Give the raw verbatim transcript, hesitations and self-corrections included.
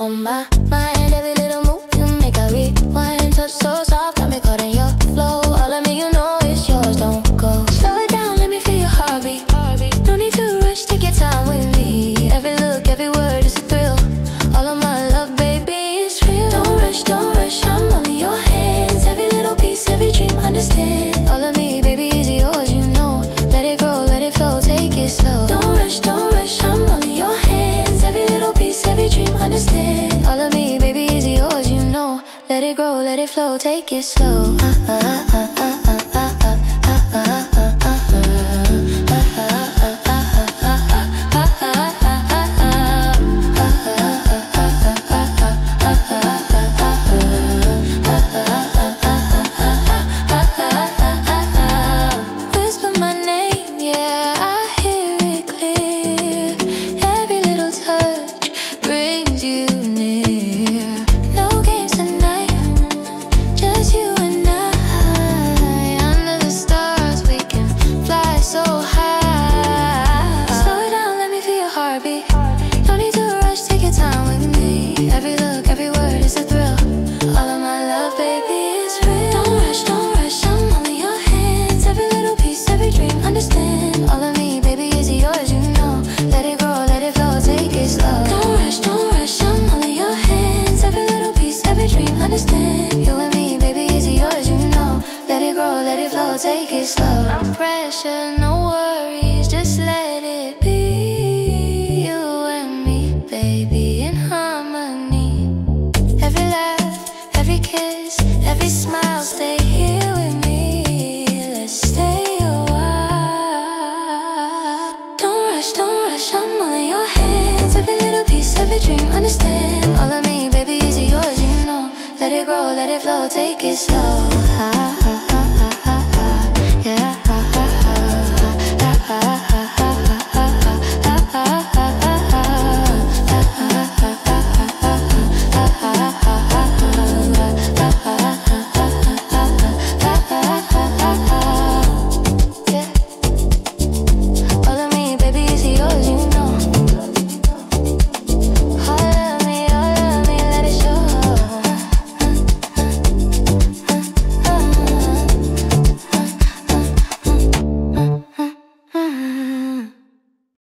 on my mind. Every little move you make, I rewind. Touch so soft, got me caught in your flow. All of me, you know it's yours, don't go. Slow it down, let me feel your heartbeat. No need to rush, take your time with me. Every look, every word is a thrill. All of my love, baby, is real. Don't rush, don't rush, I'm all in your hands. Every little piece, every dream, understand. All of me, baby, is yours, you know. Let it grow, let it flow, take it slow. Don't rush, don't rush, I'm all in your hands. Every little piece, every dream, understand. All of me, baby, is yours, you know. Let it grow, let it flow, take it slow. Ah, ah, ah, ah, ah, ah, ah, ah, ah, ah. Take it slow. No pressure, no worries, just let it be. You and me, baby, in harmony. Every laugh, every kiss, every smile, stay here with me. Let's stay a while. Don't rush, don't rush, I'm all in your hands. Every little piece, every dream, understand. All of me, baby, is yours, you know. Let it grow, let it flow, take it slow. Ah, ah, ah.